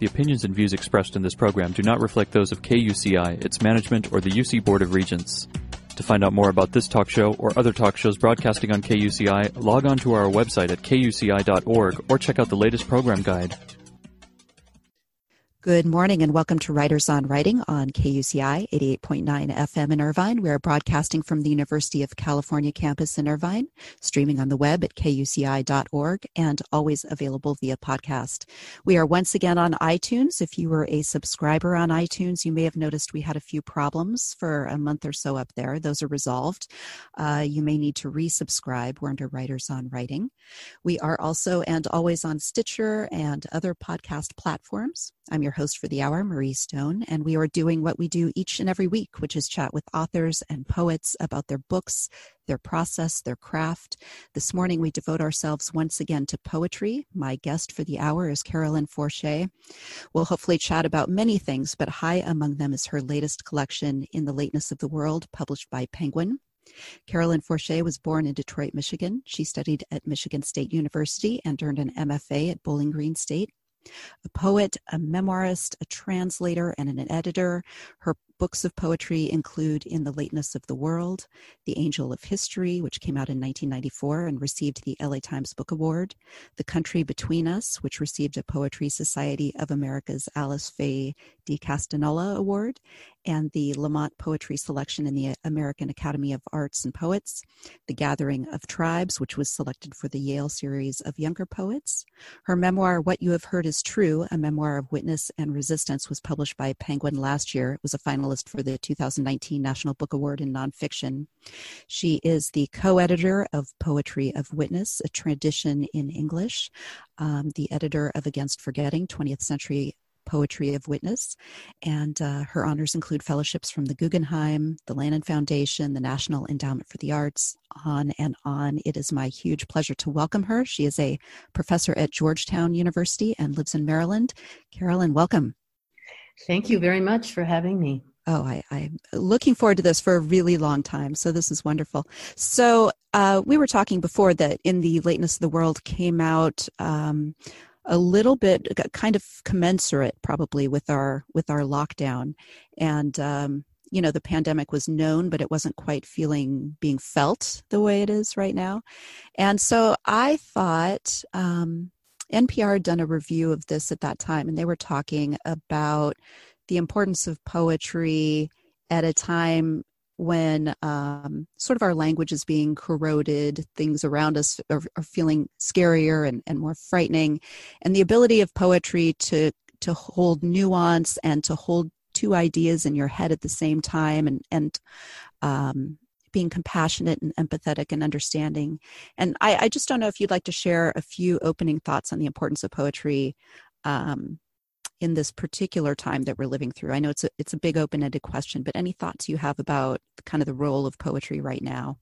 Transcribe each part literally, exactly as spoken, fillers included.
The opinions and views expressed in this program do not reflect those of K U C I, its management, or the U C Board of Regents. To find out more about this talk show or other talk shows broadcasting on K U C I, log on to our website at K U C I dot org or check out the latest program guide. Good morning and welcome to Writers on Writing on K U C I eighty-eight point nine F M in Irvine. We are broadcasting from the University of California campus in Irvine, streaming on the web at K U C I dot org and always available via podcast. We are once again on iTunes. If you were a subscriber on iTunes, you may have noticed we had a few problems for a month or so up there. Those are resolved. Uh, you may need to resubscribe. We're under Writers on Writing. We are also and always on Stitcher and other podcast platforms. I'm your host for the hour, Marie Stone, and we are doing what we do each and every week, which is chat with authors and poets about their books, their process, their craft. This morning, we devote ourselves once again to poetry. My guest for the hour is Carolyn Forche. We'll hopefully chat about many things, but high among them is her latest collection, In the Lateness of the World, published by Penguin. Carolyn Forche was born in Detroit, Michigan. She studied at Michigan State University and earned an M F A at Bowling Green State. A poet, a memoirist, a translator, and an editor. Her books of poetry include In the Lateness of the World, The Angel of History, which came out in nineteen ninety-four and received the L A Times Book Award, The Country Between Us, which received a Poetry Society of America's Alice Faye de Castanola Award, and the Lamont Poetry Selection in the American Academy of Arts and Poets, The Gathering of Tribes, which was selected for the Yale Series of Younger Poets. Her memoir, What You Have Heard Is True, a memoir of witness and resistance, was published by Penguin last year. It was a finalist for the two thousand nineteen National Book Award in Nonfiction. She is the co-editor of Poetry of Witness, a tradition in English, um, the editor of Against Forgetting, twentieth Century Poetry of Witness, and uh, her honors include fellowships from the Guggenheim, the Lannan Foundation, the National Endowment for the Arts, on and on. It is my huge pleasure to welcome her. She is a professor at Georgetown University and lives in Maryland. Carolyn, welcome. Thank you very much for having me. Oh, I, I'm looking forward to this for a really long time, so this is wonderful. So uh, we were talking before that In the Lateness of the World came out um, a little bit kind of commensurate probably with our with our lockdown. And, um, you know, the pandemic was known, but it wasn't quite feeling being felt the way it is right now. And so I thought um, N P R had done a review of this at that time, and they were talking about the importance of poetry at a time when um, sort of our language is being corroded, things around us are, are feeling scarier and, and more frightening, and the ability of poetry to to hold nuance and to hold two ideas in your head at the same time, and and um, being compassionate and empathetic and understanding. And I, I just don't know if you'd like to share a few opening thoughts on the importance of poetry um, in this particular time that we're living through. I know it's a, it's a big open-ended question, but any thoughts you have about kind of the role of poetry right now?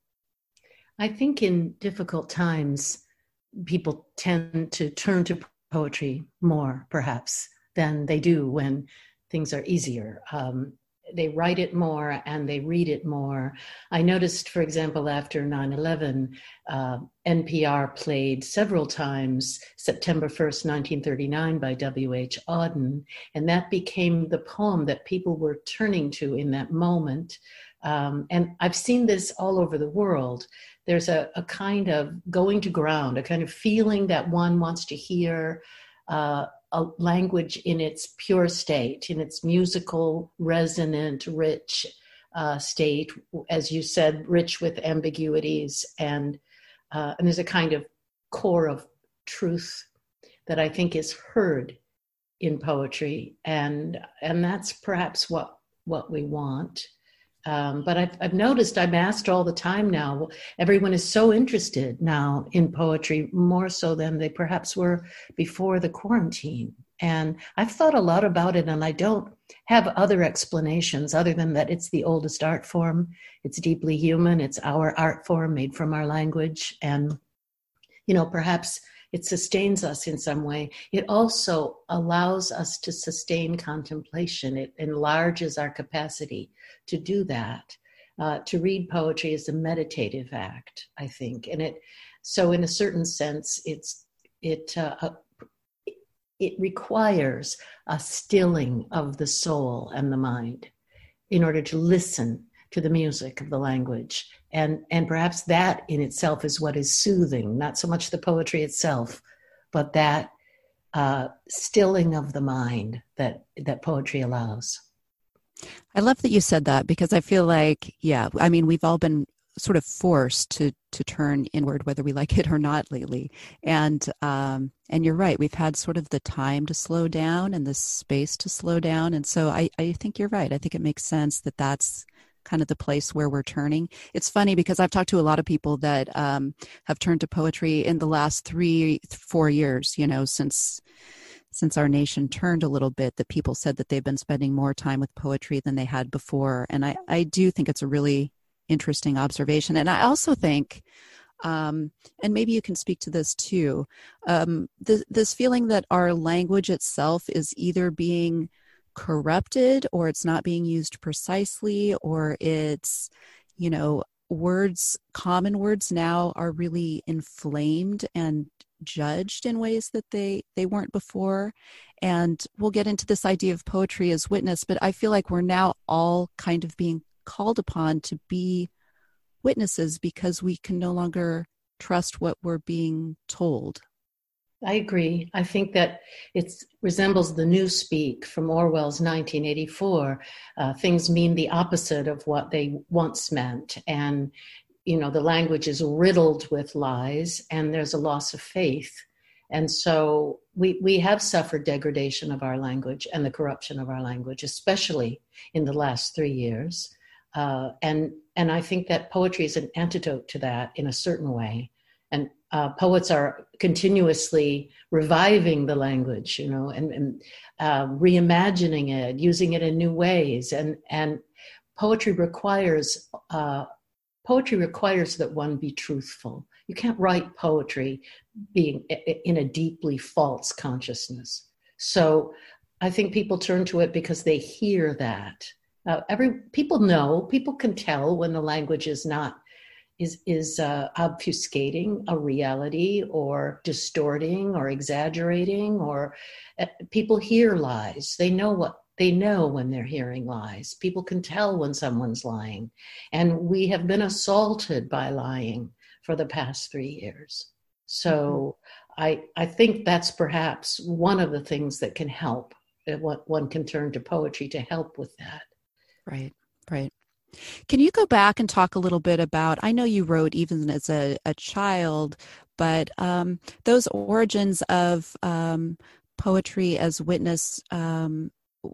I think in difficult times, people tend to turn to poetry more, perhaps, than they do when things are easier. Um, they write it more and they read it more. I noticed, for example, after nine eleven, uh, N P R played several times September first, nineteen thirty-nine by W H Auden, and that became the poem that people were turning to in that moment. Um, and I've seen this all over the world. There's a, a kind of going to ground, a kind of feeling that one wants to hear uh, a language in its pure state, in its musical, resonant, rich uh, state, as you said, rich with ambiguities. And, uh, and there's a kind of core of truth that I think is heard in poetry. And, and that's perhaps what, what we want. Um, but I've, I've noticed, I'm asked all the time now, everyone is so interested now in poetry, more so than they perhaps were before the quarantine. And I've thought a lot about it, and I don't have other explanations other than that it's the oldest art form. It's deeply human. It's our art form made from our language. And, you know, perhaps it sustains us in some way. It also allows us to sustain contemplation. It enlarges our capacity to do that. Uh, to read poetry is a meditative act, I think. And it, so in a certain sense, it's, it, uh, it requires a stilling of the soul and the mind in order to listen to the music of the language. And, and perhaps that in itself is what is soothing, not so much the poetry itself, but that uh, stilling of the mind that, that poetry allows. I love that you said that, because I feel like, yeah, I mean, we've all been sort of forced to to turn inward, whether we like it or not lately. And um, and you're right, we've had sort of the time to slow down and the space to slow down. And so I, I think you're right. I think it makes sense that that's kind of the place where we're turning. It's funny because I've talked to a lot of people that um, have turned to poetry in the last three, four years, you know, since since our nation turned a little bit, that people said that they've been spending more time with poetry than they had before. And I, I do think it's a really interesting observation. And I also think, um, and maybe you can speak to this too, um, th- this feeling that our language itself is either being corrupted, or it's not being used precisely, or it's, you know, words, common words now are really inflamed and judged in ways that they, they weren't before. And we'll get into this idea of poetry as witness, but I feel like we're now all kind of being called upon to be witnesses because we can no longer trust what we're being told. I agree. I think that it resembles the Newspeak from Orwell's nineteen eighty-four. Uh, things mean the opposite of what they once meant. And, you know, the language is riddled with lies, and there's a loss of faith. And so we, we have suffered degradation of our language and the corruption of our language, especially in the last three years. Uh, and and I think that poetry is an antidote to that in a certain way. And uh, poets are continuously reviving the language, you know, and, and uh, reimagining it, using it in new ways. And and poetry requires uh, poetry requires that one be truthful. You can't write poetry being in a deeply false consciousness. So I think people turn to it because they hear that. Uh, every people know, people can tell when the language is not is is uh, obfuscating a reality, or distorting, or exaggerating, or uh, people hear lies. They know what they know when they're hearing lies. People can tell when someone's lying, and we have been assaulted by lying for the past three years. So mm-hmm. I I think that's perhaps one of the things that can help. What one can turn to poetry to help with that. Right, right. Can you go back and talk a little bit about, I know you wrote even as a, a child, but um, those origins of um, poetry as witness, um,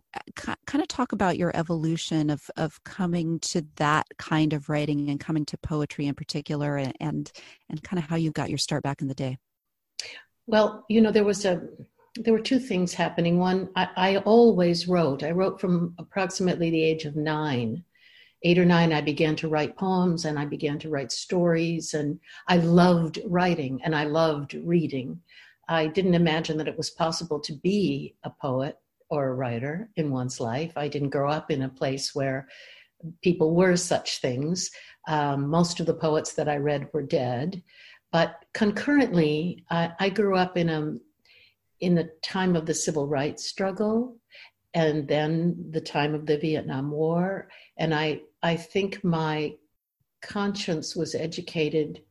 c- kind of talk about your evolution of, of coming to that kind of writing and coming to poetry in particular, and, and, and kind of how you got your start back in the day. Well, you know, there was a, there were two things happening. One, I, I always wrote. I wrote from approximately the age of nine. Eight or nine, I began to write poems, and I began to write stories, and I loved writing and I loved reading. I didn't imagine that it was possible to be a poet or a writer in one's life. I didn't grow up in a place where people were such things. Um, most of the poets that I read were dead, but concurrently, I, I grew up in a in the time of the civil rights struggle, and then the time of the Vietnam War. And I, I think my conscience was educated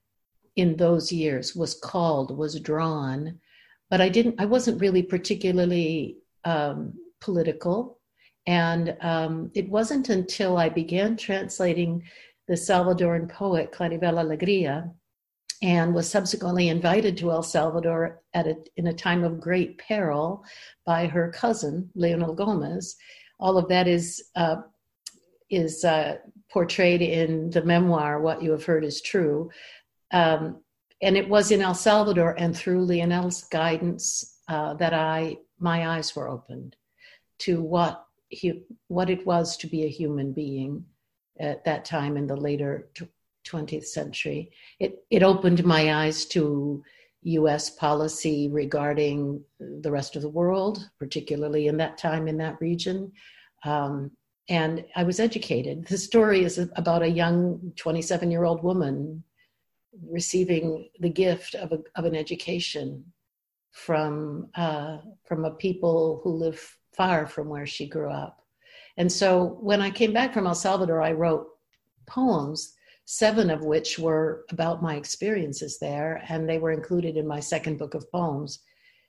in those years, was called, was drawn, but I didn't, I wasn't really particularly um, political. And um, it wasn't until I began translating the Salvadoran poet Claribel Alegria, and was subsequently invited to El Salvador at a, in a time of great peril by her cousin, Leonel Gomez. All of that is uh, is uh, portrayed in the memoir, What You Have Heard Is True. Um, and it was in El Salvador and through Leonel's guidance uh, that I my eyes were opened to what he, what it was to be a human being at that time in the later twentieth century. It it opened my eyes to U S policy regarding the rest of the world, particularly in that time in that region. Um, and I was educated. The story is about a young twenty-seven-year-old woman receiving the gift of, a, of an education from uh, from a people who live far from where she grew up. And so when I came back from El Salvador, I wrote poems, seven of which were about my experiences there, and they were included in my second book of poems.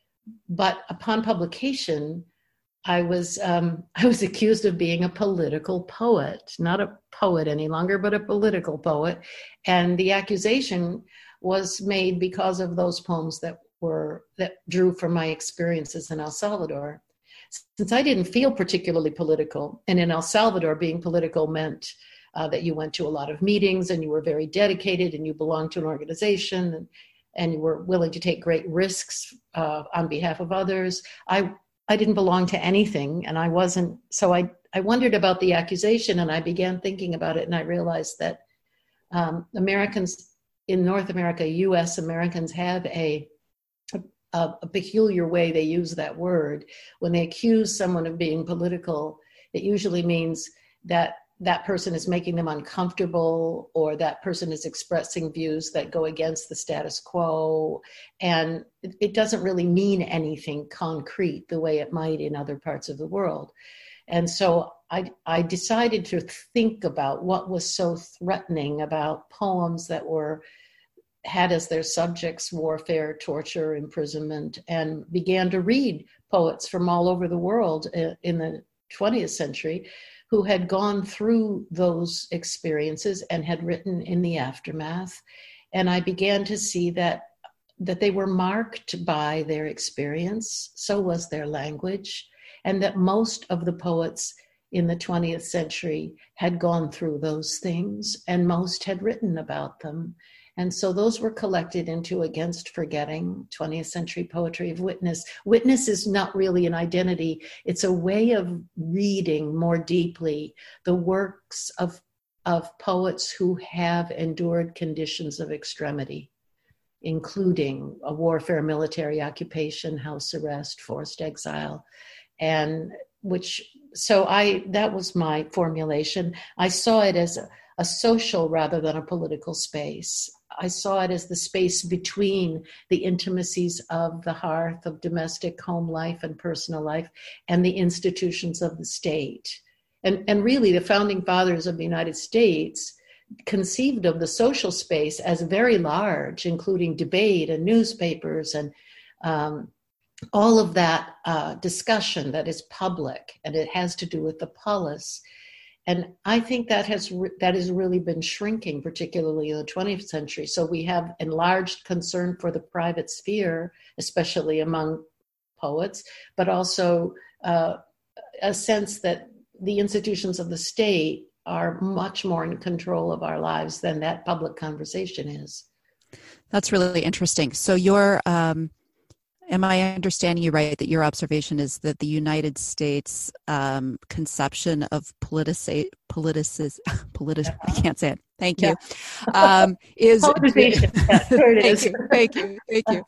But upon publication, I was um, I was accused of being a political poet, not a poet any longer, but a political poet. And the accusation was made because of those poems that were that drew from my experiences in El Salvador. Since I didn't feel particularly political, and in El Salvador, being political meant uh, that you went to a lot of meetings and you were very dedicated and you belonged to an organization and, and you were willing to take great risks uh, on behalf of others. I I didn't belong to anything, and I wasn't, so I, I wondered about the accusation, and I began thinking about it, and I realized that um, Americans in North America, U S Americans have a, a, a peculiar way they use that word. When they accuse someone of being political, it usually means that that person is making them uncomfortable, or that person is expressing views that go against the status quo. And it, it doesn't really mean anything concrete the way it might in other parts of the world. And so I, I decided to think about what was so threatening about poems that were had as their subjects warfare, torture, imprisonment, and began to read poets from all over the world in the twentieth century who had gone through those experiences and had written in the aftermath. And I began to see that, that they were marked by their experience, so was their language, and that most of the poets in the twentieth century had gone through those things, and most had written about them. And so those were collected into Against Forgetting, twentieth century poetry of witness. Witness is not really an identity. It's a way of reading more deeply the works of, of poets who have endured conditions of extremity, including a warfare, military occupation, house arrest, forced exile, and which, so I, that was my formulation. I saw it as a, a social rather than a political space. I saw it as the space between the intimacies of the hearth, of domestic home life and personal life, and the institutions of the state. And, and really, the founding fathers of the United States conceived of the social space as very large, including debate and newspapers and um, all of that uh, discussion that is public, and it has to do with the polis. And I think that has re- that has really been shrinking, particularly in the twentieth century. So we have enlarged concern for the private sphere, especially among poets, but also uh, a sense that the institutions of the state are much more in control of our lives than that public conversation is. That's really interesting. So your um am I understanding you right that your observation is that the United States um, conception of politici- politicis, politic, I can't say it. Thank you. Yeah. Um, is Politicization. Yeah, there it thank is. you. Thank you. Thank you.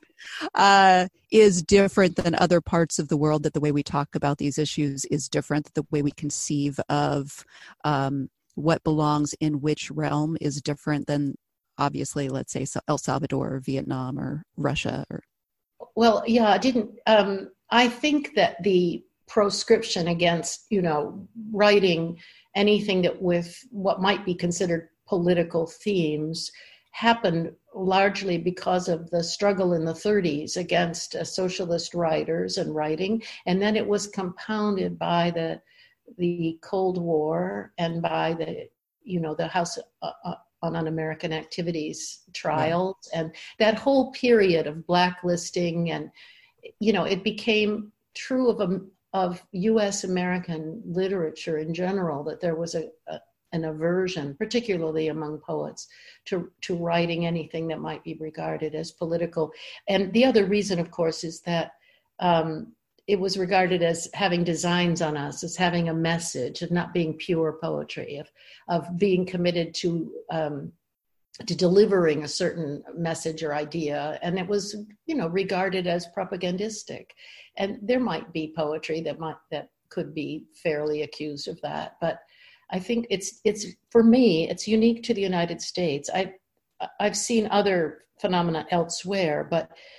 Uh, is different than other parts of the world. That the way we talk about these issues is different. That the way we conceive of um, what belongs in which realm is different than, obviously, let's say El Salvador or Vietnam or Russia or. Well, yeah, I didn't, um, I think that the proscription against, you know, writing anything that with what might be considered political themes happened largely because of the struggle in the thirties against uh, socialist writers and writing. And then it was compounded by the, the Cold War and by the, you know, the House uh, uh, on Un-American Activities trials, yeah. And that whole period of blacklisting, and you know, it became true of a, of U S American literature in general that there was a, a an aversion, particularly among poets, to to writing anything that might be regarded as political. And the other reason, of course, is that um, it was regarded as having designs on us, as having a message, and not being pure poetry, of of being committed to um, to delivering a certain message or idea. And it was, you know, regarded as propagandistic. And there might be poetry that might that could be fairly accused of that, but I think it's it's for me, it's unique to the United States. I I've seen other phenomena elsewhere, but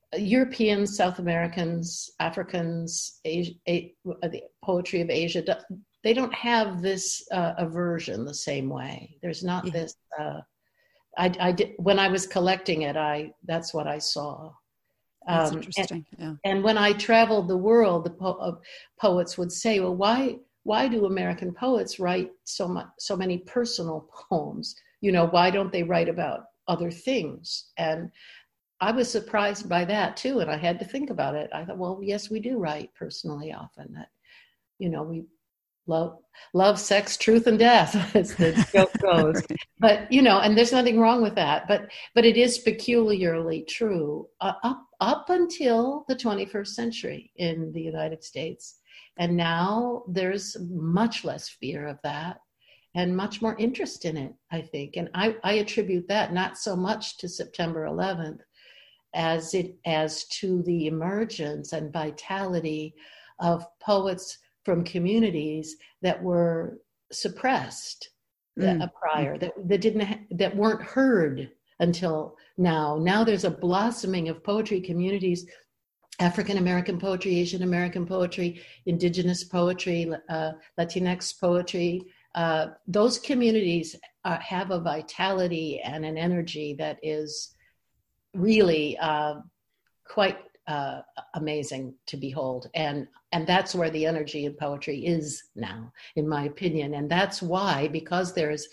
Europeans, South Americans, Africans, Asia, a, the poetry of Asia, they don't have this uh, aversion the same way. There's not yeah. this. Uh, I, I did when I was collecting it. I that's what I saw. That's um, interesting. And, yeah. and when I traveled the world, the po- uh, poets would say, "Well, why why do American poets write so much so many personal poems? You know, why don't they write about other things?" And I was surprised by that too, and I had to think about it. I thought, well, yes, we do write personally often. That, you know, we love, love, sex, truth, and death, as the joke goes. Right. But you know, and there's nothing wrong with that. But but it is peculiarly true uh, up up until the twenty-first century in the United States, and now there's much less fear of that, and much more interest in it, I think. And I, I attribute that not so much to September eleventh. As it as to the emergence and vitality of poets from communities that were suppressed mm. that, prior, that that didn't ha- that weren't heard until now. Now there's a blossoming of poetry communities, African American poetry, Asian American poetry, Indigenous poetry, uh, Latinx poetry. Uh, those communities uh, have a vitality and an energy that is really uh, quite uh, amazing to behold. And and that's where the energy in poetry is now, in my opinion. And that's why, because there's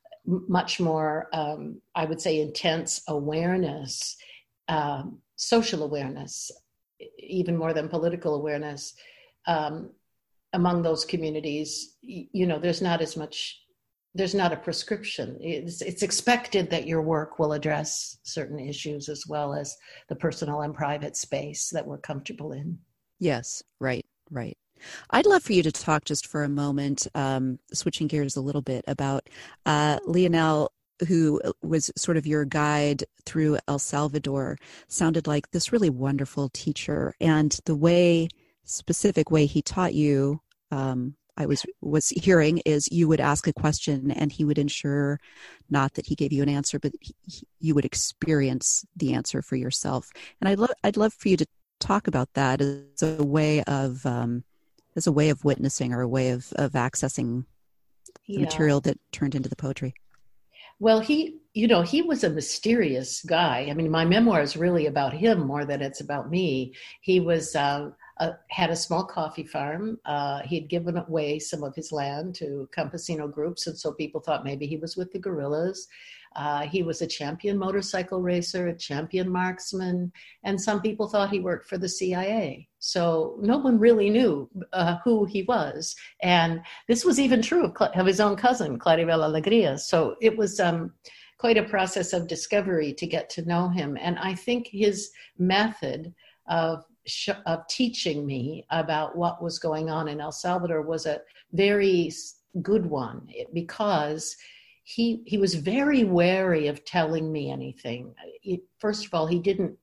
much more, um, I would say, intense awareness, um, social awareness, even more than political awareness, um, among those communities, you know, there's not as much There's not a prescription. It's, it's expected that your work will address certain issues as well as the personal and private space that we're comfortable in. Yes, right, right. I'd love for you to talk just for a moment, um, switching gears a little bit, about uh, Leonel, who was sort of your guide through El Salvador, sounded like this really wonderful teacher. And the way, specific way he taught you, um, I was was hearing is you would ask a question and he would ensure not that he gave you an answer, but he, you would experience the answer for yourself. And I'd love I'd love for you to talk about that as a way of um, as a way of witnessing or a way of of accessing the yeah. material that turned into the poetry. Well, he you know he was a mysterious guy. I mean, my memoir is really about him more than it's about me. He was. Uh, Uh, had a small coffee farm. Uh, he'd given away some of his land to campesino groups, and so people thought maybe he was with the guerrillas. Uh, he was a champion motorcycle racer, a champion marksman, and some people thought he worked for the C I A. So no one really knew uh, who he was. And this was even true of, of his own cousin, Claribel Alegría. So it was um, quite a process of discovery to get to know him. And I think his method of of teaching me about what was going on in El Salvador was a very good one, because he he was very wary of telling me anything. He, first of all, he didn't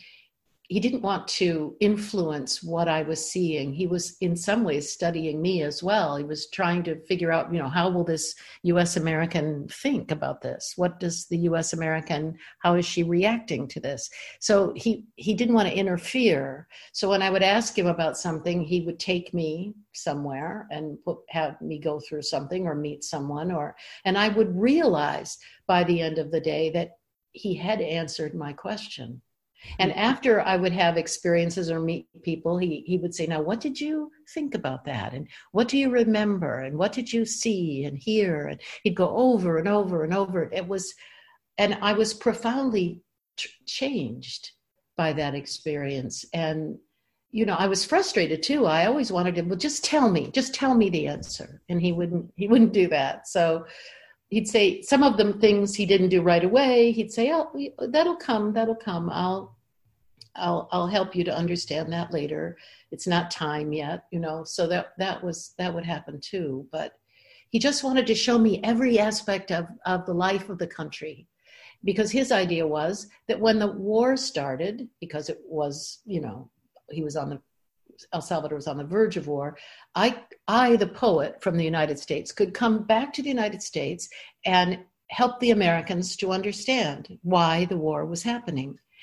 he didn't want to influence what I was seeing. He was in some ways studying me as well. He was trying to figure out, you know, how will this U S American think about this? What does the U S American, how is she reacting to this? So he, he didn't want to interfere. So when I would ask him about something, he would take me somewhere and put, have me go through something or meet someone, or, and I would realize by the end of the day that he had answered my question. And after I would have experiences or meet people, he, he would say, now, what did you think about that? And what do you remember? And what did you see and hear? And he'd go over and over and over. It was, and I was profoundly t- changed by that experience. And, you know, I was frustrated too. I always wanted him, well, just tell me, just tell me the answer. And he wouldn't, he wouldn't do that. So he'd say some of the things he didn't do right away. He'd say, oh, that'll come, that'll come. I'll, I'll, I'll help you to understand that later. It's not time yet, you know, so that, that was, that would happen too. But he just wanted to show me every aspect of, of the life of the country, because his idea was that when the war started, because it was, you know, he was on the, El Salvador was on the verge of war, I, I, the poet from the United States, could come back to the United States and help the Americans to understand why the war was happening.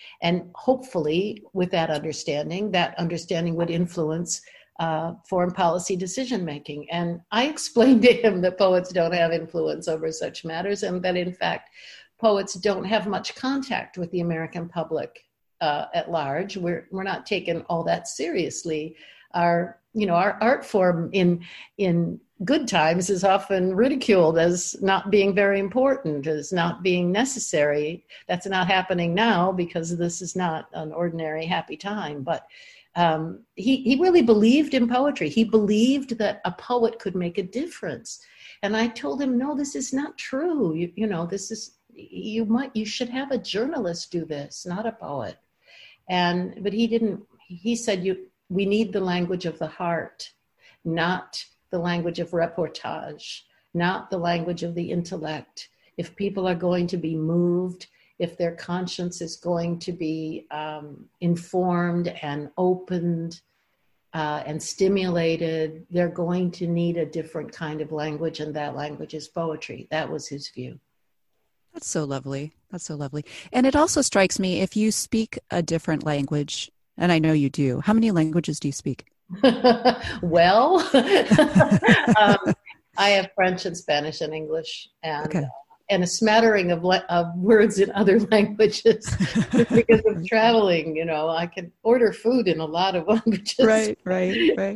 And hopefully with that understanding, that understanding would influence uh, foreign policy decision making. And I explained to him that poets don't have influence over such matters, and that in fact, poets don't have much contact with the American public uh, at large. We're we're not taken all that seriously. Our you know our art form in in good times is often ridiculed as not being very important, as not being necessary. That's not happening now because this is not an ordinary happy time. But um, he he really believed in poetry. He believed that a poet could make a difference. And I told him, no, this is not true. You, you know, this is you might you should have a journalist do this, not a poet. And but he didn't. He said, you we need the language of the heart, not the language of reportage, not the language of the intellect. If people are going to be moved, if their conscience is going to be um, informed and opened uh, and stimulated, they're going to need a different kind of language, and that language is poetry. That was his view. That's so lovely. That's so lovely. And it also strikes me, if you speak a different language, and I know you do, how many languages do you speak? Well, um, I have French and Spanish and English, and okay. uh, and a smattering of, le- of words in other languages because of traveling. You know, I can order food in a lot of languages. Right, right, right.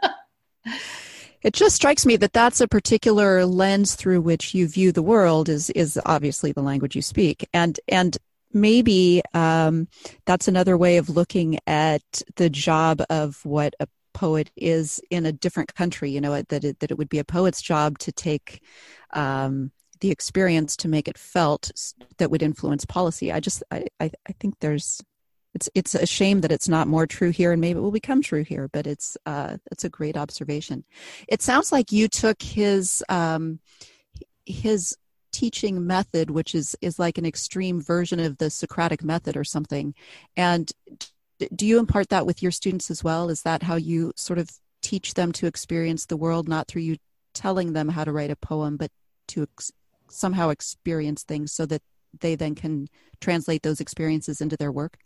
It just strikes me that that's a particular lens through which you view the world is is obviously the language you speak, and and maybe um, that's another way of looking at the job of what a poet is in a different country. You know, that it, that it would be a poet's job to take um, the experience to make it felt that would influence policy. I just I I, I think there's. It's it's a shame that it's not more true here, and maybe it will become true here. But it's uh, it's a great observation. It sounds like you took his um, his teaching method, which is is like an extreme version of the Socratic method or something. And do you impart that with your students as well? Is that how you sort of teach them to experience the world, not through you telling them how to write a poem, but to ex- somehow experience things so that they then can translate those experiences into their work?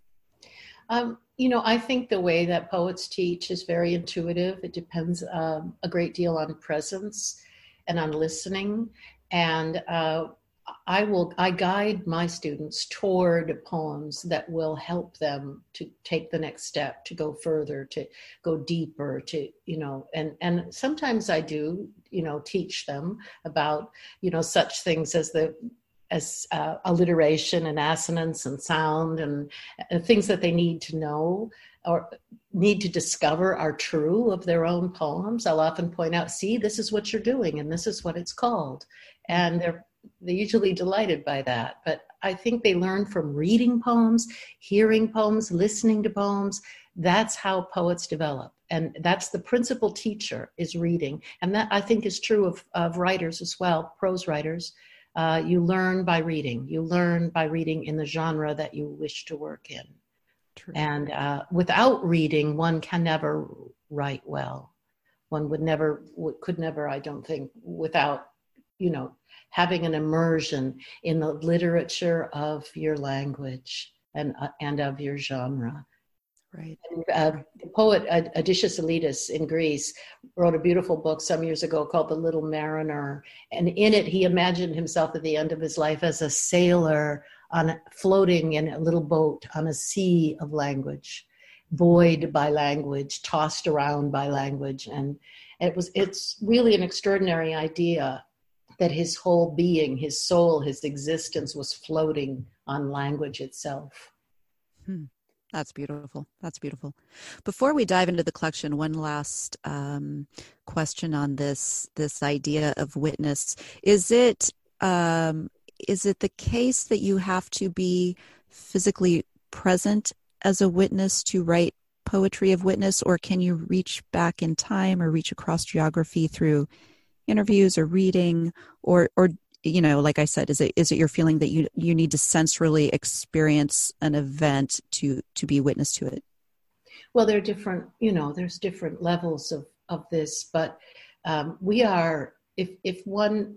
Um, you know, I think the way that poets teach is very intuitive. It depends um, a great deal on presence and on listening. And uh, I will, I guide my students toward poems that will help them to take the next step, to go further, to go deeper, to, you know, and, and sometimes I do, you know, teach them about, you know, such things as the as uh, alliteration and assonance and sound and uh, things that they need to know or need to discover are true of their own poems. I'll often point out, see, this is what you're doing and this is what it's called. And they're, they're usually delighted by that. But I think they learn from reading poems, hearing poems, listening to poems. That's how poets develop. And that's the principal teacher, is reading. And that I think is true of, of writers as well, prose writers. Uh, you learn by reading. You learn by reading in the genre that you wish to work in. True. And uh, without reading, one can never write well. One would never, could never, I don't think, without, you know, having an immersion in the literature of your language and uh, and of your genre. Right. And, uh, the poet uh, Odysseus Elitis in Greece wrote a beautiful book some years ago called The Little Mariner. And in it, he imagined himself at the end of his life as a sailor on floating in a little boat on a sea of language, buoyed by language, tossed around by language. And it was it's really an extraordinary idea that his whole being, his soul, his existence was floating on language itself. Hmm. That's beautiful. That's beautiful. Before we dive into the collection, one last um, question on this this idea of witness. Is it um, is it the case that you have to be physically present as a witness to write poetry of witness, or can you reach back in time or reach across geography through interviews or reading, or or you know, like I said, is it is it your feeling that you you need to sensorily experience an event to to be witness to it? Well, there are different, you know, there's different levels of, of this, but um, we are, if if one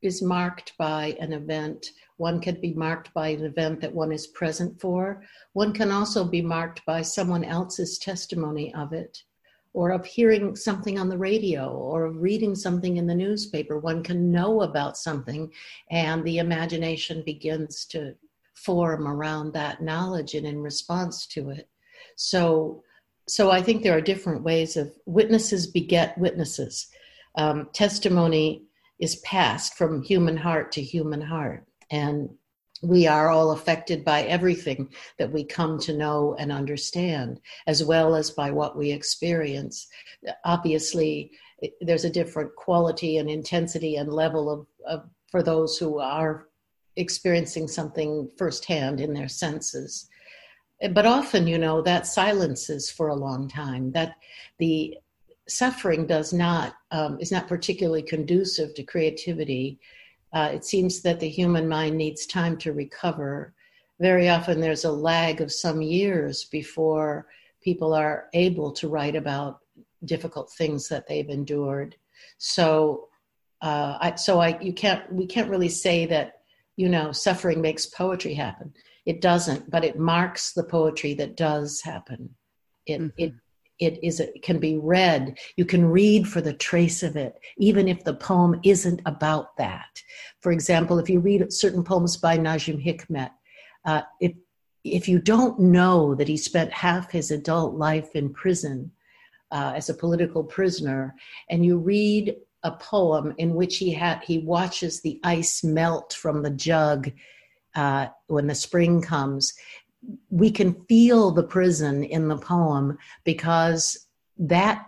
is marked by an event. One can be marked by an event that one is present for. One can also be marked by someone else's testimony of it, or of hearing something on the radio, or of reading something in the newspaper. One can know about something, and the imagination begins to form around that knowledge and in response to it. So, so I think there are different ways of witnesses beget witnesses. Um, testimony is passed from human heart to human heart. And we are all affected by everything that we come to know and understand, as well as by what we experience. Obviously, there's a different quality and intensity and level of, of for those who are experiencing something firsthand in their senses. But often, you know, that silences for a long time. That the suffering does not, um, is not particularly conducive to creativity. Uh, it seems that the human mind needs time to recover. Very often there's a lag of some years before people are able to write about difficult things that they've endured. So, uh, I, so I, you can't, we can't really say that, you know, suffering makes poetry happen. It doesn't, but it marks the poetry that does happen. It, mm-hmm. it, It is. It can be read. You can read for the trace of it, even if the poem isn't about that. For example, if you read certain poems by Najim Hikmet, uh, if if you don't know that he spent half his adult life in prison uh, as a political prisoner, and you read a poem in which he had he watches the ice melt from the jug uh, when the spring comes, we can feel the prison in the poem because that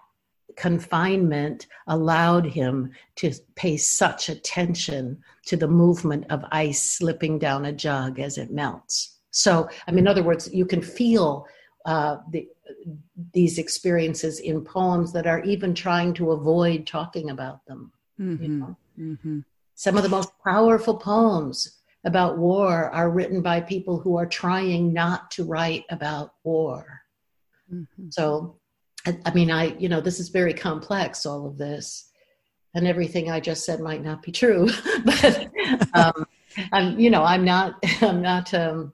confinement allowed him to pay such attention to the movement of ice slipping down a jug as it melts. So, I mean, in other words, you can feel uh, the, these experiences in poems that are even trying to avoid talking about them. Mm-hmm. You know? Mm-hmm. Some of the most powerful poems about war are written by people who are trying not to write about war. Mm-hmm. So, I, I mean, I, you know, this is very complex, all of this, and everything I just said might not be true, but, um, I'm, you know, I'm not, I'm not, um,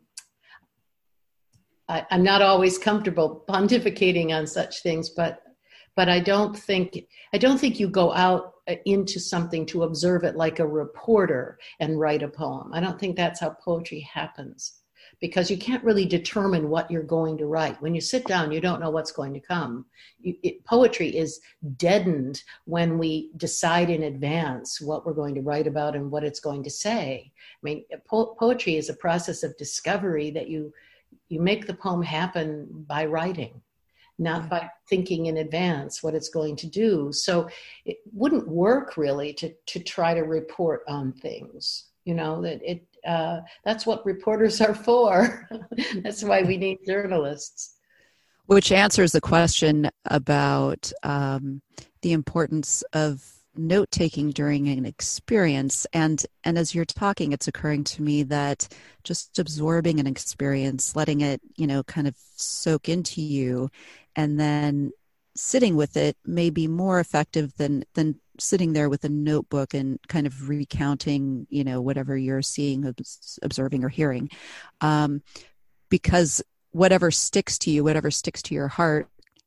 I, I'm not always comfortable pontificating on such things, but, but I don't think, I don't think you go out into something to observe it like a reporter and write a poem. I don't think that's how poetry happens, because you can't really determine what you're going to write. When you sit down, you don't know what's going to come. You, it, poetry is deadened when we decide in advance what we're going to write about and what it's going to say. I mean, po- poetry is a process of discovery that you, you make the poem happen by writing, not by thinking in advance what it's going to do. So it wouldn't work really to to try to report on things. You know, that it uh, that's what reporters are for. That's why we need journalists. Which answers the question about um, the importance of note-taking during an experience. And, and as you're talking, it's occurring to me that just absorbing an experience, letting it, you know, kind of soak into you, and then sitting with it may be more effective than, than sitting there with a notebook and kind of recounting, you know, whatever you're seeing, observing, or hearing. Um, because whatever sticks to you, whatever sticks to your heart,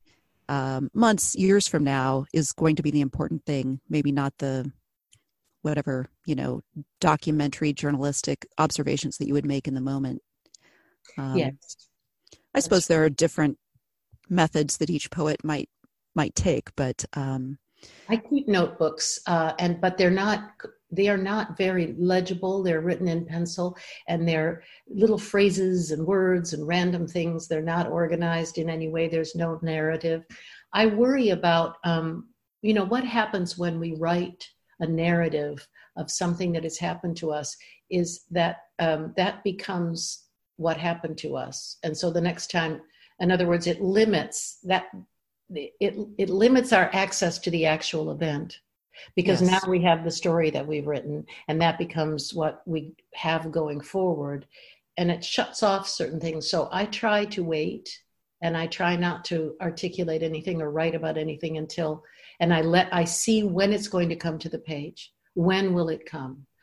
um, months, years from now is going to be the important thing, maybe not the whatever, you know, documentary journalistic observations that you would make in the moment. Um, yes. I suppose there are different methods that each poet might might take, but um, I keep notebooks, uh, and but they're not they are not very legible. They're written in pencil, and they're little phrases and words and random things. They're not organized in any way. There's no narrative. I worry about, um, you know, what happens when we write a narrative of something that has happened to us is that um, that becomes what happened to us. And so the next time, in other words, it limits that, it, it limits our access to the actual event. Because yes. Now we have the story that we've written, and that becomes what we have going forward, and it shuts off certain things. So I try to wait, and I try not to articulate anything or write about anything until, and I let, I see when it's going to come to the page. When will it come?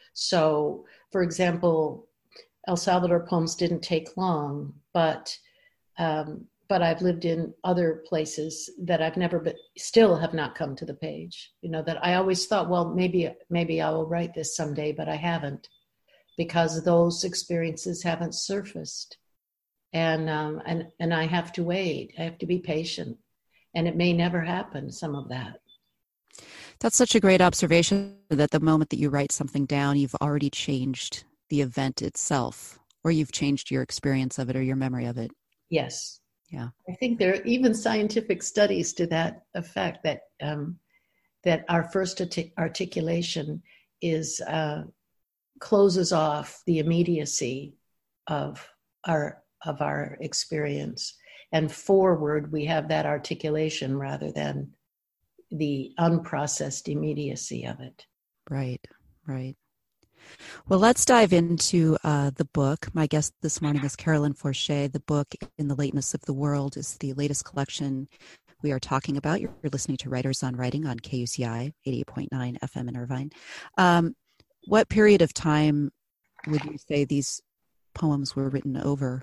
So, for example, El Salvador poems didn't take long, but um, but I've lived in other places that I've never, but still have not come to the page. You know, that I always thought, well, maybe maybe I will write this someday, but I haven't, because those experiences haven't surfaced, and um, and and I have to wait. I have to be patient, and it may never happen. Some of that. That's such a great observation, that the moment that you write something down, you've already changed the event itself, or you've changed your experience of it or your memory of it. Yes. Yeah. I think there are even scientific studies to that effect, that um, that our first artic- articulation is uh, closes off the immediacy of our of our experience, and forward we have that articulation rather than the unprocessed immediacy of it. Right, right. Well, let's dive into uh, the book. My guest this morning is Carolyn Forché. The book, In the Lateness of the World, is the latest collection we are talking about. You're listening to Writers on Writing on K U C I eighty-eight point nine F M in Irvine. Um, what period of time would you say these poems were written over?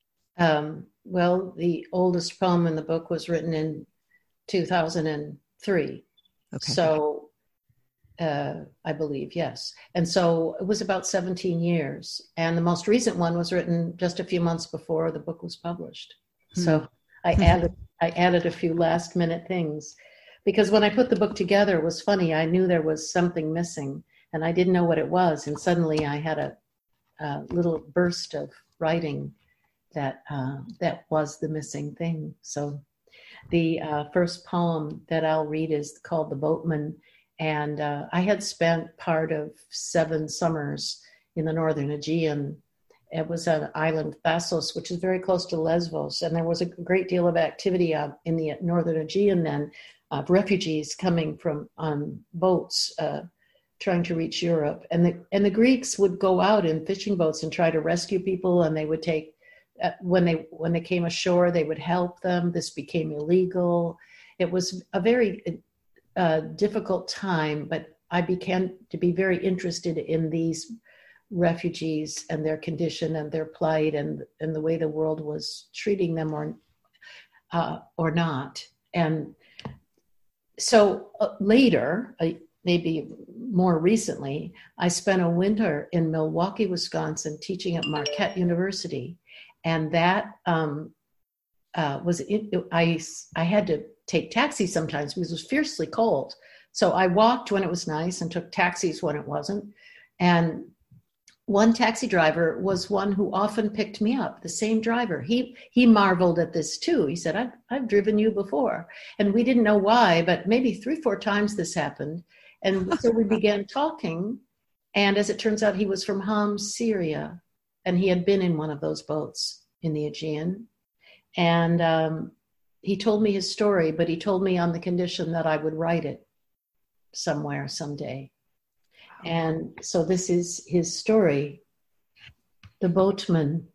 Um, well, the oldest poem in the book was written in two thousand three. Okay. So, uh, I believe, yes. And so it was about seventeen years. And the most recent one was written just a few months before the book was published. Hmm. So I added, I added a few last minute things, because when I put the book together, it was funny. I knew there was something missing and I didn't know what it was. And suddenly I had a, a little burst of writing that, uh, that was the missing thing. So the uh, first poem that I'll read is called The Boatman. And uh, I had spent part of seven summers in the Northern Aegean. It was an island, Thasos, which is very close to Lesbos. And there was a great deal of activity uh, in the Northern Aegean then, of refugees coming from on boats, uh, trying to reach Europe. And the, and the Greeks would go out in fishing boats and try to rescue people, and they would take, uh, when they when they came ashore, they would help them. This became illegal. It was a very uh, difficult time, but I began to be very interested in these refugees and their condition and their plight, and, and the way the world was treating them, or uh, or not. And so uh, later, uh, maybe more recently, I spent a winter in Milwaukee, Wisconsin, teaching at Marquette University. And that um, uh, was, it, it, I, I had to take taxis sometimes because it was fiercely cold. So I walked when it was nice and took taxis when it wasn't. And one taxi driver was one who often picked me up, the same driver. He he marveled at this too. He said, I've, I've driven you before. And we didn't know why, but maybe three, four times this happened. And so we began talking. And as it turns out, he was from Homs, Syria. And he had been in one of those boats in the Aegean. And um, he told me his story, but he told me on the condition that I would write it somewhere, someday. And so this is his story. The Boatman.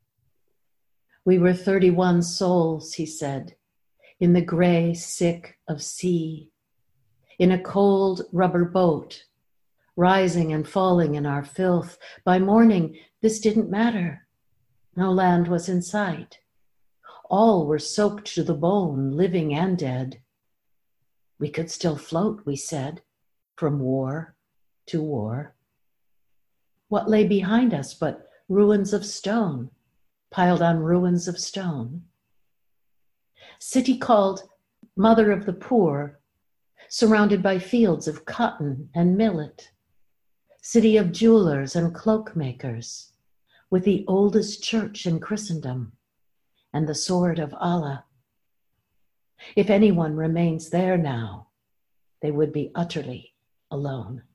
We were thirty-one souls, he said, in the gray sick of sea, in a cold rubber boat, rising and falling in our filth. By morning, this didn't matter. No land was in sight. All were soaked to the bone, living and dead. We could still float, we said, from war to war. What lay behind us but ruins of stone, piled on ruins of stone? City called Mother of the Poor, surrounded by fields of cotton and millet. City of jewelers and cloak makers, with the oldest church in Christendom and the sword of Allah. If anyone remains there now, they would be utterly alone.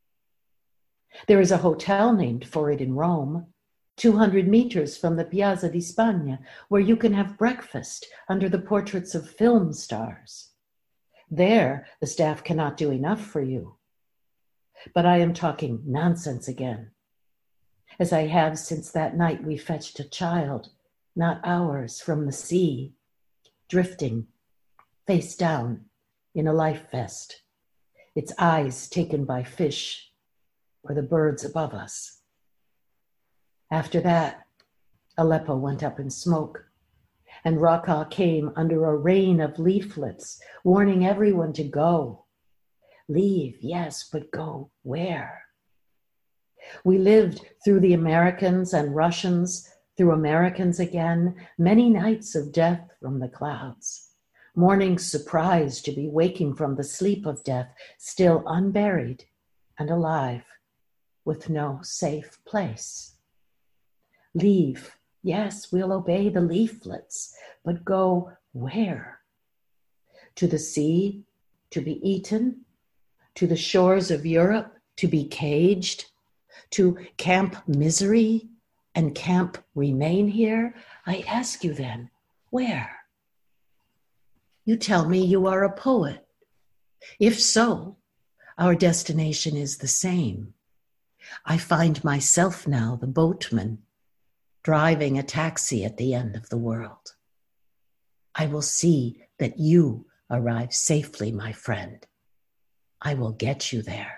There is a hotel named for it in Rome, two hundred meters from the Piazza di Spagna, where you can have breakfast under the portraits of film stars. There, the staff cannot do enough for you. But I am talking nonsense again, as I have since that night we fetched a child, not ours, from the sea, drifting, face down, in a life vest, its eyes taken by fish, or the birds above us. After that, Aleppo went up in smoke, and Raqqa came under a rain of leaflets, warning everyone to go. Leave, yes, but go where? We lived through the Americans and Russians, through Americans again, many nights of death from the clouds, mornings surprised to be waking from the sleep of death, still unburied and alive, with no safe place. Leave, yes, we'll obey the leaflets, but go where? To the sea, to be eaten? To the shores of Europe, to be caged? To Camp Misery and Camp Remain here? I ask you then, where? You tell me you are a poet. If so, our destination is the same. I find myself now the boatman, driving a taxi at the end of the world. I will see that you arrive safely, my friend. I will get you there.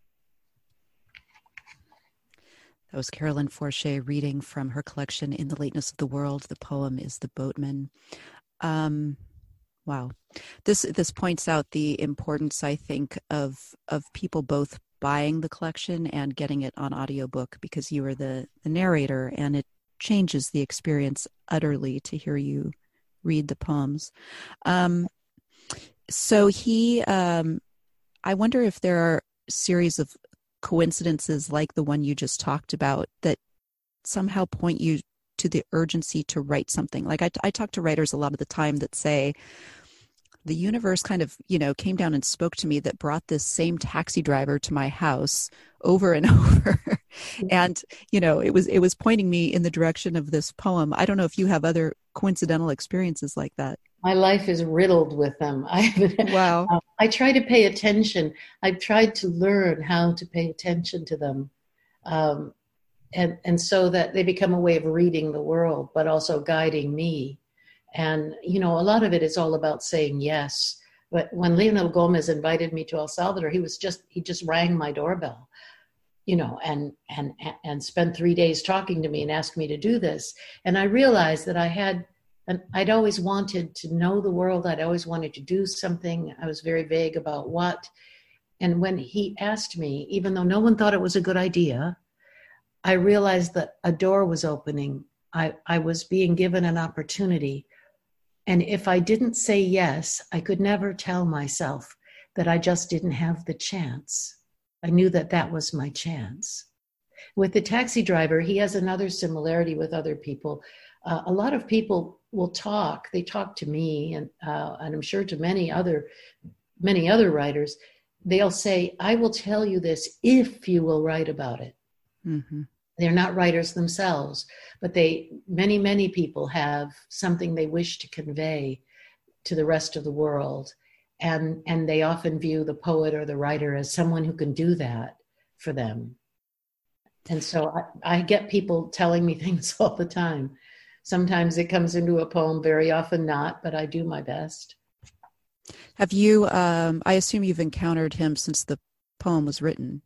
That was Carolyn Forche reading from her collection, In the Lateness of the World. The poem is The Boatman. Um, wow. This this points out the importance, I think, of of people both buying the collection and getting it on audiobook, because you are the, the narrator, and it changes the experience utterly to hear you read the poems. Um, so he, um, I wonder if there are a series of coincidences like the one you just talked about that somehow point you to the urgency to write something. Like I, I talk to writers a lot of the time that say, the universe kind of, you know, came down and spoke to me, that brought this same taxi driver to my house over and over. And, you know, it was, it was pointing me in the direction of this poem. I don't know if you have other coincidental experiences like that. My life is riddled with them. I, wow. uh, I try to pay attention. I've tried to learn how to pay attention to them. Um, and, and so that they become a way of reading the world, but also guiding me. And, you know, a lot of it is all about saying yes. But when Leonel Gomez invited me to El Salvador, he was just, he just rang my doorbell, you know, and, and, and spent three days talking to me and asked me to do this. And I realized that I had, and I'd always wanted to know the world. I'd always wanted to do something. I was very vague about what. And when he asked me, even though no one thought it was a good idea, I realized that a door was opening. I, I was being given an opportunity. And if I didn't say yes, I could never tell myself that I just didn't have the chance. I knew that that was my chance. With the taxi driver, he has another similarity with other people. Uh, a lot of people will talk. They talk to me, and uh, and I'm sure to many other many other writers. They'll say, "I will tell you this if you will write about it." Mm-hmm. They're not writers themselves, but they, many, many people have something they wish to convey to the rest of the world. And, and they often view the poet or the writer as someone who can do that for them. And so I, I get people telling me things all the time. Sometimes it comes into a poem, very often not, but I do my best. Have you, um, I assume you've encountered him since the poem was written.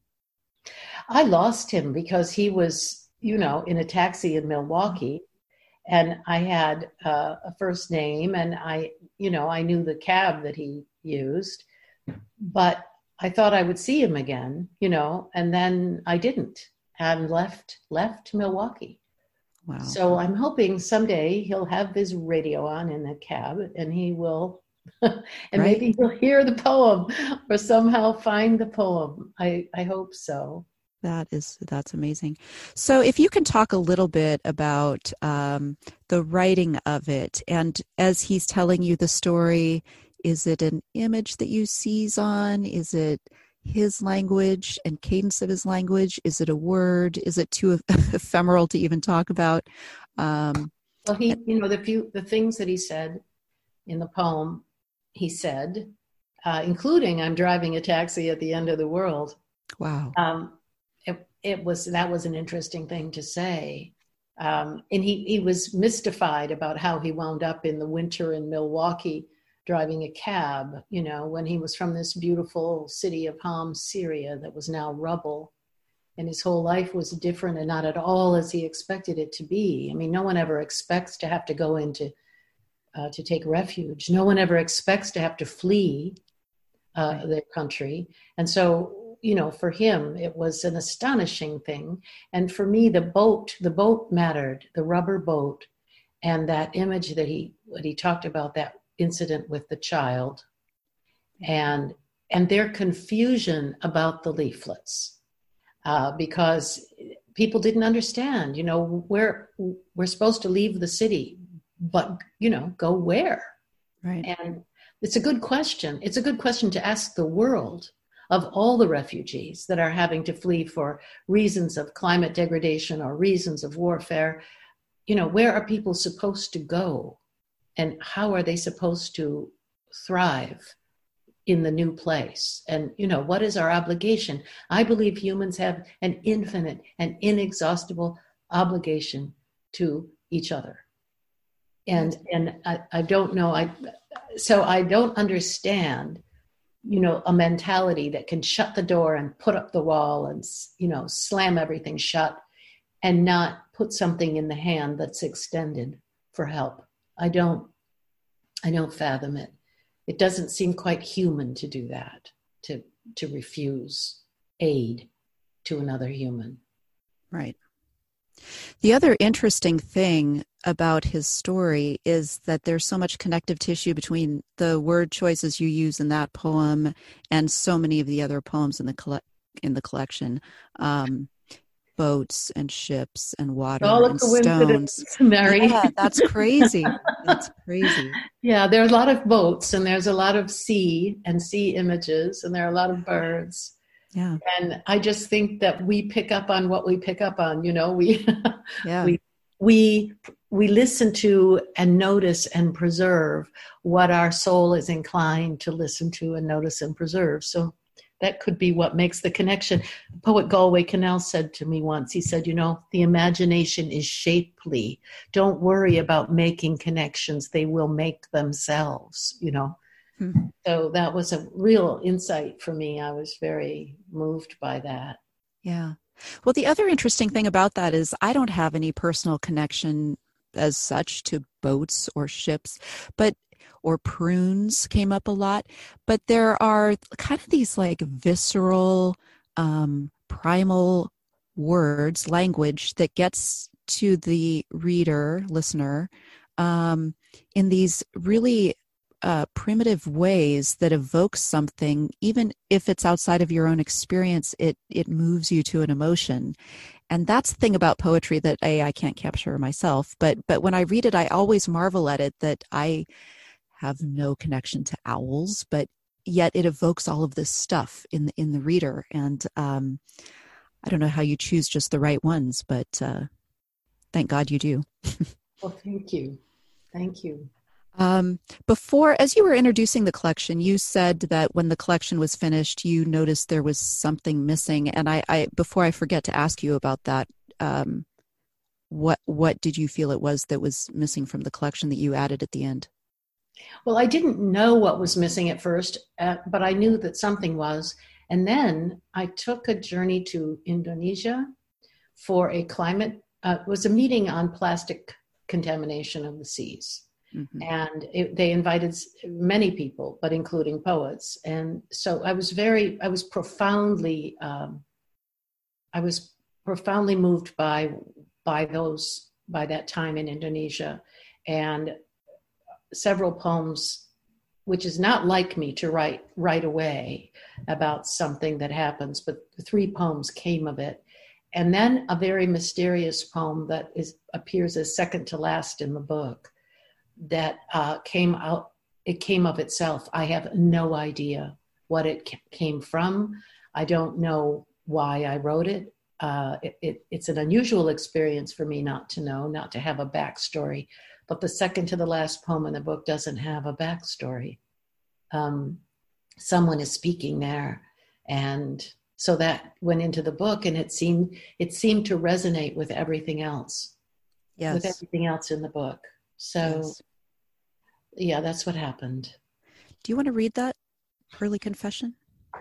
I lost him because he was, you know, in a taxi in Milwaukee, and I had uh, a first name, and I, you know, I knew the cab that he used, but I thought I would see him again, you know, and then I didn't, and left, left Milwaukee. Wow. So I'm hoping someday he'll have his radio on in the cab, and he will, and right. Maybe he'll hear the poem or somehow find the poem. I, I hope so. That is, that's amazing. So if you can talk a little bit about um, the writing of it, and as he's telling you the story, is it an image that you seize on? Is it his language and cadence of his language? Is it a word? Is it too ephemeral to even talk about? Um, well, he, you know, the few, the things that he said in the poem, he said, uh, including, "I'm driving a taxi at the end of the world." Wow. Um, It, it was, that was an interesting thing to say. Um, and he, he was mystified about how he wound up in the winter in Milwaukee driving a cab, you know, when he was from this beautiful city of Homs, Syria, that was now rubble. and his whole life was different and not at all as he expected it to be. I mean, no one ever expects to have to go into uh, to take refuge. No one ever expects to have to flee uh, right. their country. And so, you know, for him, it was an astonishing thing. And for me, the boat, the boat mattered, the rubber boat, and that image that he, that he talked about, that incident with the child, and and their confusion about the leaflets, uh, because people didn't understand, you know, where we're supposed to leave the city, but, you know, go where? Right. And it's a good question. It's a good question to ask the world, of all the refugees that are having to flee for reasons of climate degradation or reasons of warfare. You know, where are people supposed to go, and how are they supposed to thrive in the new place? And, you know, what is our obligation? I believe humans have an infinite and inexhaustible obligation to each other. And, and I, I don't know, I, so I don't understand, you know, a mentality that can shut the door and put up the wall and, you know, slam everything shut and not put something in the hand that's extended for help. I don't, I don't fathom it. It doesn't seem quite human to do that, to, to refuse aid to another human. Right. The other interesting thing about his story is that there's so much connective tissue between the word choices you use in that poem and so many of the other poems in the coll- in the collection. Um, boats and ships and water all and stones. Mary. Yeah, that's crazy. That's crazy. Yeah, there are a lot of boats, and there's a lot of sea and sea images, and there are a lot of birds. Yeah. And I just think that we pick up on what we pick up on, you know, we, yeah. we, we, we listen to and notice and preserve what our soul is inclined to listen to and notice and preserve. So that could be what makes the connection. Poet Galway Kinnell said to me once, he said, you know, the imagination is shapely. Don't worry about making connections. They will make themselves, you know. Mm-hmm. So that was a real insight for me. I was very moved by that. Yeah. Well, the other interesting thing about that is I don't have any personal connection as such to boats or ships, but or prunes came up a lot. But there are kind of these like visceral, um, primal words, language that gets to the reader, listener, um, in these really Uh, primitive ways that evoke something, even if it's outside of your own experience, it it moves you to an emotion. And that's the thing about poetry that A, I can't capture myself, but but when I read it, I always marvel at it that I have no connection to owls, but yet it evokes all of this stuff in the, in the reader. And um, I don't know how you choose just the right ones, but uh, thank God you do. Well, thank you. Thank you. Um, before, as you were introducing the collection, you said that when the collection was finished, you noticed there was something missing. And I, I before I forget to ask you about that, um, what what did you feel it was that was missing from the collection that you added at the end? Well, I didn't know what was missing at first, uh, but I knew that something was. And then I took a journey to Indonesia for a climate, uh, it was a meeting on plastic contamination of the seas. Mm-hmm. And it, they invited many people, but including poets. And so I was very, I was profoundly, um, I was profoundly moved by, by those, by that time in Indonesia. And several poems, which is not like me to write right away about something that happens, but the three poems came of it. And then a very mysterious poem that is appears as second to last in the book, that uh, came out, it came of itself. I have no idea what it came from. I don't know why I wrote it. Uh, it, it. It's an unusual experience for me not to know, not to have a backstory. But the second to the last poem in the book doesn't have a backstory. Um, someone is speaking there. And so that went into the book, and it seemed, it seemed to resonate with everything else, yes. with everything else in the book. So, yes. Yeah, that's what happened. Do you want to read that early confession?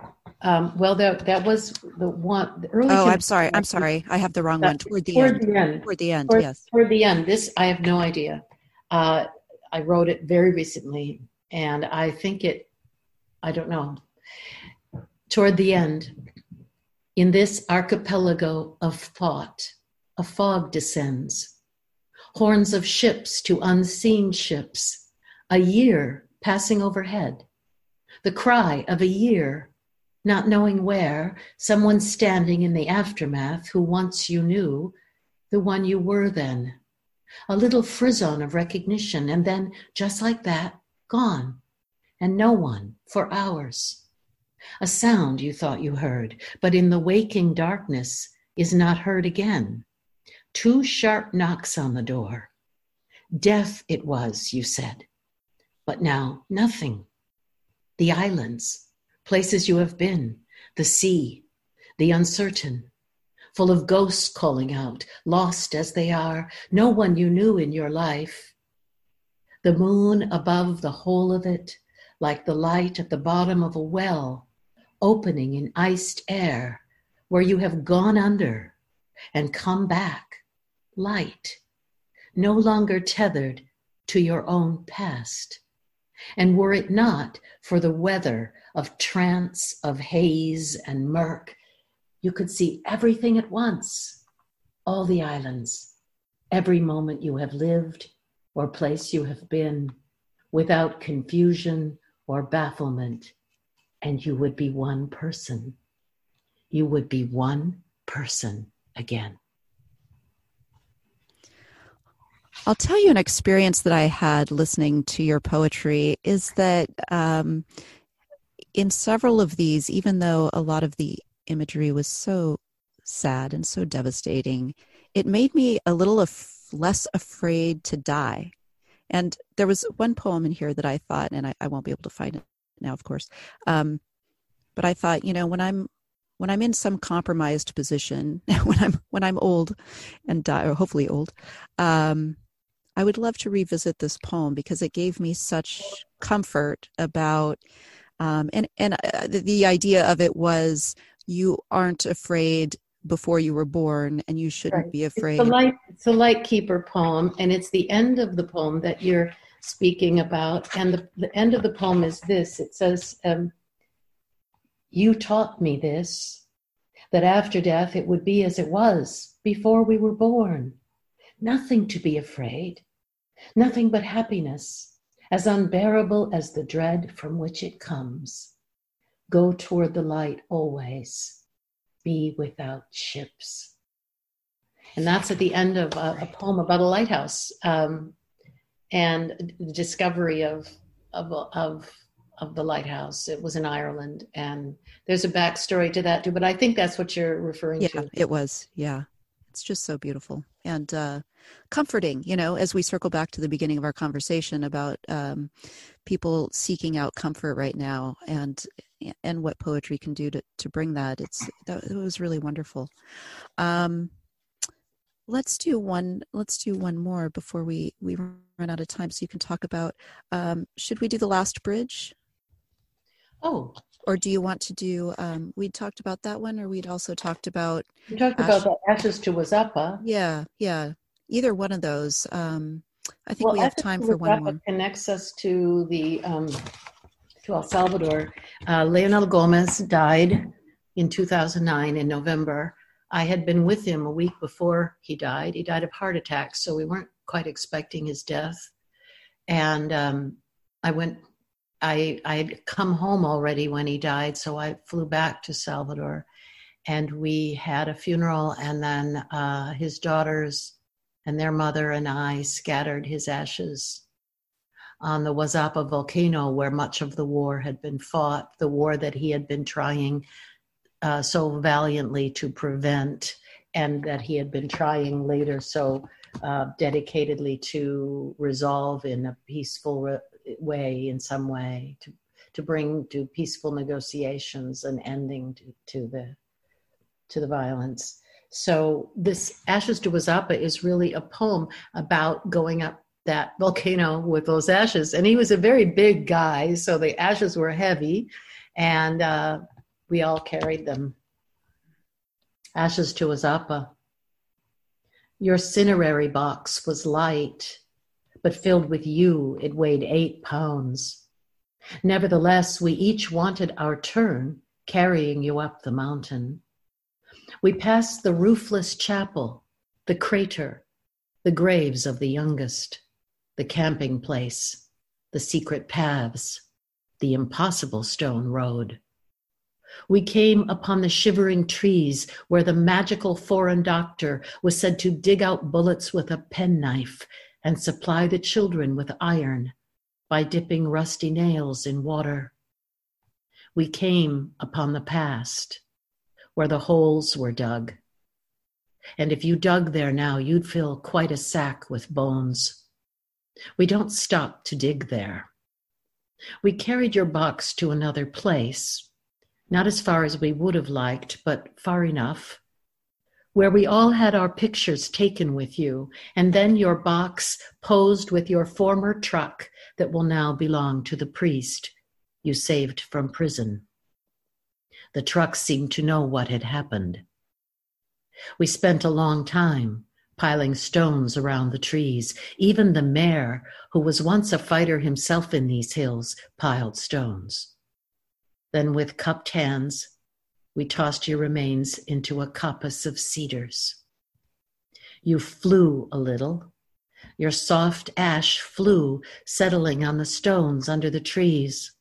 Um, well, that that was the one. The early Oh, I'm sorry. I'm sorry. I have the wrong one. Toward the toward end. the end. Toward the end. Toward, Yes. Toward the end. This I have no idea. Uh, I wrote it very recently, and I think it. I don't know. Toward the end, in this archipelago of thought, a fog descends. Horns of ships to unseen ships. A year passing overhead. The cry of a year. Not knowing where, someone standing in the aftermath who once you knew, the one you were then. A little frisson of recognition, and then, just like that, gone. And no one for hours. A sound you thought you heard, but in the waking darkness is not heard again. Two sharp knocks on the door. Death it was, you said. But now, nothing. The islands. Places you have been, the sea, the uncertain, full of ghosts calling out, lost as they are, no one you knew in your life. The moon above the whole of it, like the light at the bottom of a well, opening in iced air, where you have gone under and come back, light, no longer tethered to your own past. And were it not for the weather of trance, of haze and murk, you could see everything at once, all the islands, every moment you have lived or place you have been, without confusion or bafflement, and you would be one person. You would be one person again. I'll tell you an experience that I had listening to your poetry is that um, in several of these, even though a lot of the imagery was so sad and so devastating, it made me a little af- less afraid to die. And there was one poem in here that I thought, and I, I won't be able to find it now, of course, um, but I thought, you know, when I'm when I'm in some compromised position, when I'm when I'm old and die, or hopefully old, um, I would love to revisit this poem because it gave me such comfort about, um, and and uh, the, the idea of it was you aren't afraid before you were born, and you shouldn't Right. be afraid. It's the light, it's the light keeper poem, and it's the end of the poem that you're speaking about. And the, the end of the poem is this. It says, um, "You taught me this, that after death it would be as it was before we were born. Nothing to be afraid, nothing but happiness, as unbearable as the dread from which it comes. Go toward the light always, be without ships." And that's at the end of a, a poem about a lighthouse, um, and the discovery of, of, of, of the lighthouse. It was in Ireland, and there's a backstory to that too, but I think that's what you're referring yeah, to. It was, yeah. It's just so beautiful and uh, comforting, you know, as we circle back to the beginning of our conversation about um, people seeking out comfort right now, and and what poetry can do to, to bring that. It's that, it was really wonderful. Um, let's do one. Let's do one more before we we run out of time, so you can talk about. Um, should we do the last bridge? Oh. Or do you want to do, um, we talked about that one, or we'd also talked about... We talked Ash- about the Ashes to Wazapa. Yeah, yeah. Either one of those. Um, I think well, we have Ashes time to for Wazapa one more. Connects us to the um, to El Salvador. Uh, Leonel Gomez died in two thousand nine in November. I had been with him a week before he died. He died of heart attack, so we weren't quite expecting his death. And um, I went... I I'd come home already when he died, so I flew back to Salvador, and we had a funeral, and then uh, his daughters and their mother and I scattered his ashes on the Wazapa volcano, where much of the war had been fought, the war that he had been trying uh, so valiantly to prevent, and that he had been trying later so uh, dedicatedly to resolve in a peaceful re- way, in some way, to to bring to peaceful negotiations an ending to, to the to the violence. So this Ashes to Wazapa is really a poem about going up that volcano with those ashes. And he was a very big guy, so the ashes were heavy, and uh, we all carried them. Ashes to Azapa. Your cinerary box was light, but filled with you, it weighed eight pounds. Nevertheless, we each wanted our turn, carrying you up the mountain. We passed the roofless chapel, the crater, the graves of the youngest, the camping place, the secret paths, the impossible stone road. We came upon the shivering trees where the magical foreign doctor was said to dig out bullets with a penknife and supply the children with iron by dipping rusty nails in water. We came upon the past where the holes were dug. And if you dug there now, you'd fill quite a sack with bones. We don't stop to dig there. We carried your box to another place, not as far as we would have liked, but far enough, where we all had our pictures taken with you, and then your box posed with your former truck that will now belong to the priest you saved from prison. The truck seemed to know what had happened. We spent a long time piling stones around the trees. Even the mayor, who was once a fighter himself in these hills, piled stones. Then with cupped hands, we tossed your remains into a coppice of cedars. You flew a little. Your soft ash flew, settling on the stones under the trees.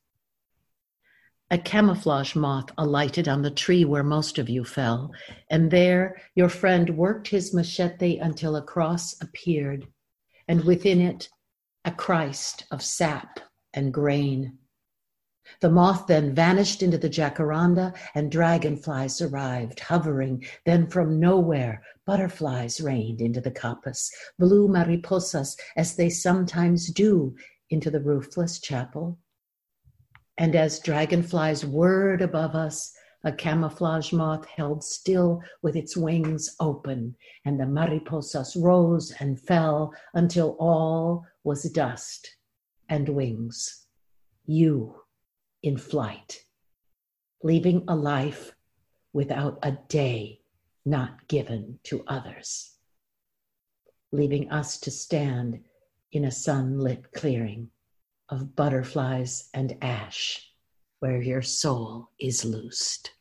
A camouflage moth alighted on the tree where most of you fell, and there your friend worked his machete until a cross appeared, and within it a Christ of sap and grain. The moth then vanished into the jacaranda, and dragonflies arrived, hovering. Then from nowhere, butterflies rained into the coppice, blue mariposas, as they sometimes do, into the roofless chapel. And as dragonflies whirred above us, a camouflage moth held still with its wings open, and the mariposas rose and fell until all was dust and wings. You in flight, leaving a life without a day not given to others, leaving us to stand in a sunlit clearing of butterflies and ash where your soul is loosed.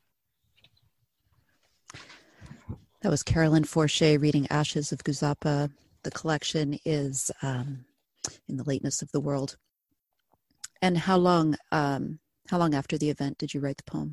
That was Carolyn Forche reading Ashes of Guzapa. The collection is um, In the Lateness of the World. And how long um, how long after the event did you write the poem?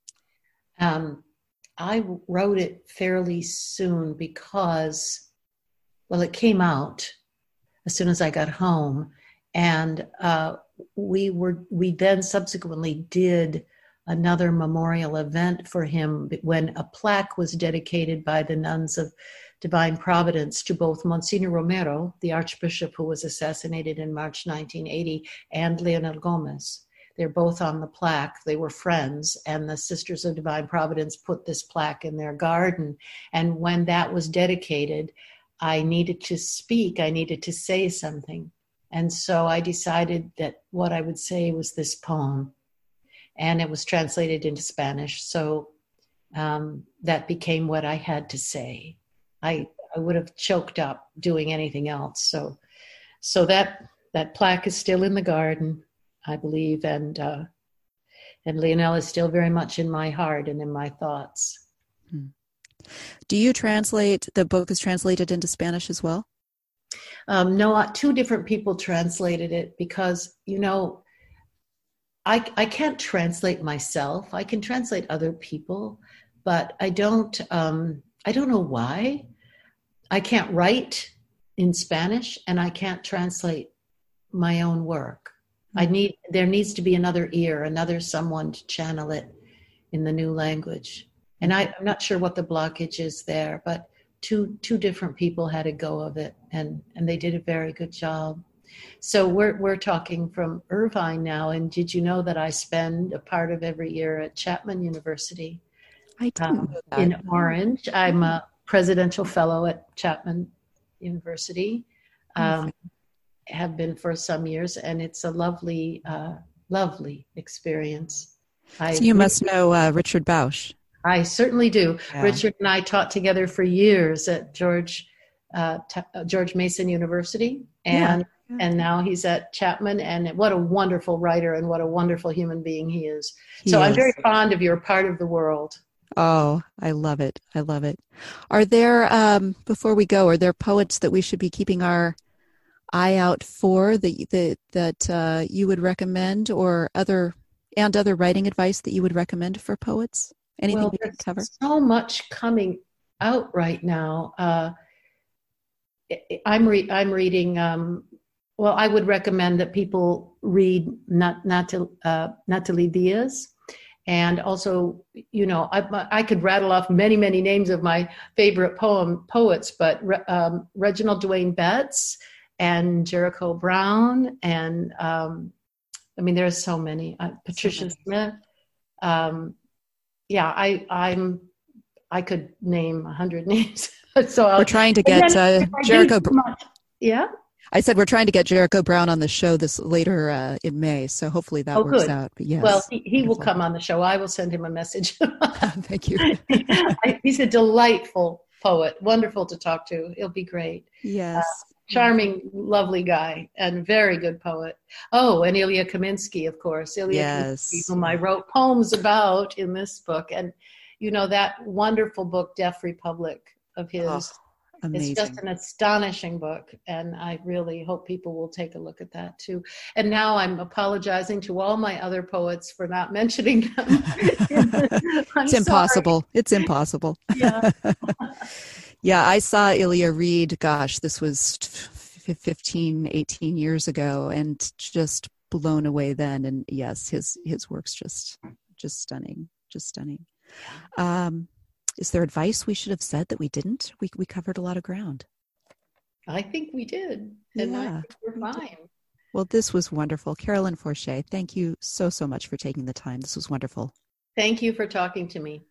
Um, I wrote it fairly soon because, well, it came out as soon as I got home. And uh, we were we then subsequently did another memorial event for him when a plaque was dedicated by the Nuns of Divine Providence to both Monsignor Romero, the Archbishop who was assassinated in March nineteen eighty, and Leonel Gomez. They're both on the plaque. They were friends, and the Sisters of Divine Providence put this plaque in their garden. And when that was dedicated, I needed to speak. I needed to say something. And so I decided that what I would say was this poem, and it was translated into Spanish. So um, that became what I had to say. I, I would have choked up doing anything else. So, so that that plaque is still in the garden, I believe, and uh, and Leonel is still very much in my heart and in my thoughts. Hmm. Do you translate? The book is translated into Spanish as well? Um, no, two different people translated it because, you know, I, I can't translate myself. I can translate other people, but I don't, um, I don't know why. I can't write in Spanish and I can't translate my own work. I need, there needs to be another ear, another someone to channel it in the new language. And I, I'm not sure what the blockage is there, but Two two different people had a go of it, and, and they did a very good job. So we're we're talking from Irvine now, and did you know that I spend a part of every year at Chapman University? I didn't um, know that. In Orange. I'm a presidential fellow at Chapman University. Um, have been for some years, and it's a lovely, uh, lovely experience. I, So you must know uh, Richard Bausch. I certainly do. Yeah. Richard and I taught together for years at George uh, T- George Mason University, and Yeah. and now he's at Chapman. And what a wonderful writer and what a wonderful human being he is. He so I'm is. very fond of your part of the world. Oh, I love it. I love it. Are there, um, before we go, are there poets that we should be keeping our eye out for that that, that uh, you would recommend, or other and other writing advice that you would recommend for poets? Anything Well, we can there's cover? so much coming out right now. Uh, I'm re- I'm reading. Um, well, I would recommend that people read Nat- Nat- uh, Natalie Diaz. And also, you know, I, I could rattle off many, many names of my favorite poem poets, but um, Reginald Dwayne Betts and Jericho Brown, and um, I mean, there's so many. Uh, Patricia so many. Smith. Um, yeah, I I'm I could name a hundred names. so I'll, we're trying to get uh, Jericho. Much, yeah. I said we're trying to get Jericho Brown on the show this later uh, in May, so hopefully that oh, works good. out. But yes, well, he, he will come on the show. I will send him a message. Thank you. He's a delightful poet, wonderful to talk to. He'll be great. Yes, uh, charming, lovely guy, and very good poet. Oh, and Ilya Kaminsky, of course. Ilya yes. Kaminsky, whom I wrote poems about in this book, and you know that wonderful book, Deaf Republic, of his. Oh. Amazing. It's just an astonishing book, and I really hope people will take a look at that too. And now I'm apologizing to all my other poets for not mentioning them. It's impossible. Sorry. It's impossible. Yeah. Yeah, I saw Ilya Reid, gosh, this was fifteen, eighteen years ago, and just blown away then. And yes, his his work's just just stunning, just stunning. Um, Is there advice we should have said that we didn't? We we covered a lot of ground. I think we did. And yeah, I think we're we fine. Did. Well, this was wonderful. Carolyn Forche, thank you so, so much for taking the time. This was wonderful. Thank you for talking to me.